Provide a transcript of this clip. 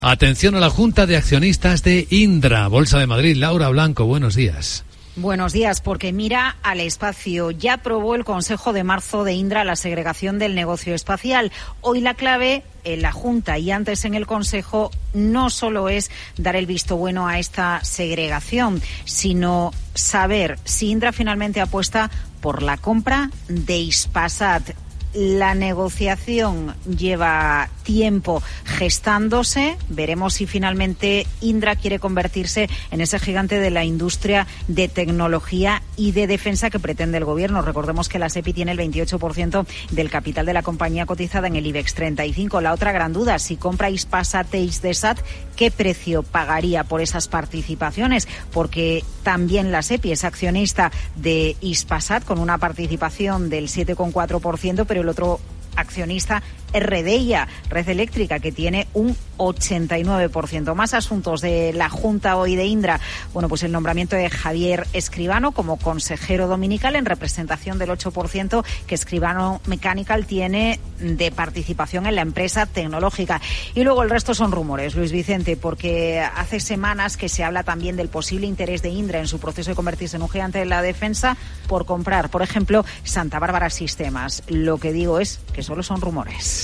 Atención a la Junta de Accionistas de Indra, Bolsa de Madrid. Laura Blanco, buenos días. Buenos días, porque mira al espacio. Ya aprobó el Consejo de marzo de Indra la segregación del negocio espacial. Hoy la clave en la Junta y antes en el Consejo no solo es dar el visto bueno a esta segregación, sino saber si Indra finalmente apuesta por la compra de Hispasat. La negociación lleva tiempo gestándose. Veremos si finalmente Indra quiere convertirse en ese gigante de la industria de tecnología y de defensa que pretende el Gobierno. Recordemos que la SEPI tiene el 28% del capital de la compañía cotizada en el IBEX 35. La otra gran duda, si compra Hispasat e Hisdesat, ¿qué precio pagaría por esas participaciones? Porque también la SEPI es accionista de Hispasat con una participación del 7,4%, pero el otro accionista es Redeia, Red Eléctrica, que tiene un 89%. Más asuntos de la Junta hoy de Indra. Bueno, pues el nombramiento de Javier Escribano como consejero dominical en representación del 8% que Escribano Mechanical tiene de participación en la empresa tecnológica. Y luego el resto son rumores, Luis Vicente, porque hace semanas que se habla también del posible interés de Indra en su proceso de convertirse en un gigante de la defensa por comprar, por ejemplo, Santa Bárbara Sistemas. Lo que digo es que solo son rumores.